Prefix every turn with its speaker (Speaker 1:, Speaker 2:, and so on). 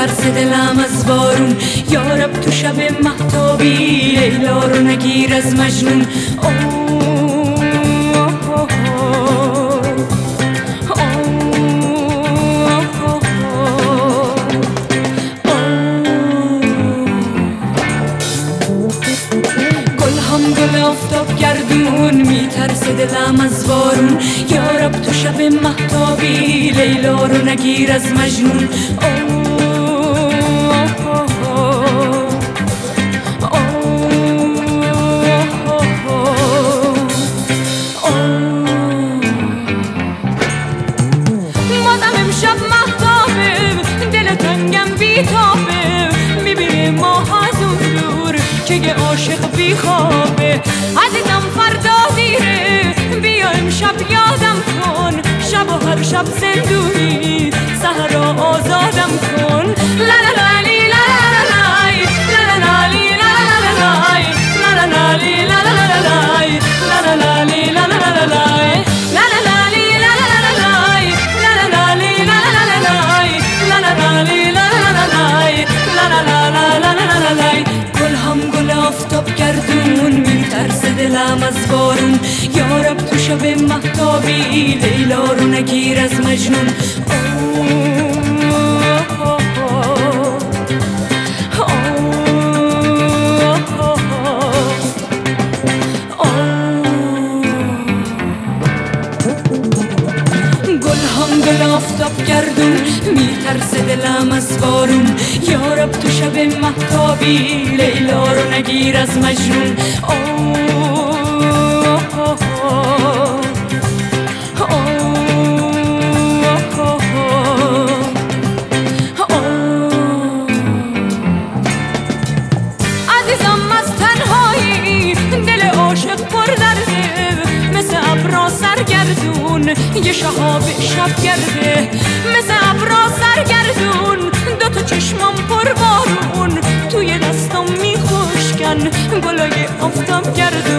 Speaker 1: میترسه دلم از بارون، یارب تو شب مهتابی لیلا رو نگیر از مجنون. گل آفتاب گردون میترسه دلم از بارون، یارب تو شب مهتابی لیلا رو نگیر از مجنون. بازم امشب مهتابه، دل تنگم بیتابه، میبینه ماه از اون دور که یه عاشق بیخوابه. عزیزم فردا دیره، بیا امشب یادم کن، شب و هر شب زندونی سحر آزادم کن. لا لا لا لی لا لا لا لا لا لی لا لا لا لا لا لی لا لا لا لا لا لی لا لا لا لا آفتاب گردون میترسه دلم از بارون، یارب تو شب مهتابی لیلا رو نگیر از مجنون. گل آفتاب گردون میترسه دلم از بارون، یارب تو شب مهتابی لیلا رو نگیر از مجنون. عزیزم از تنهایی دل عاشق پر درده، مثل ابرا سرگردون یه شهاب شب گرده، مثل ابرا سرگردون دوتا چشمم پر بارون، توی دستم میخوشکن گلای آفتاب گردون.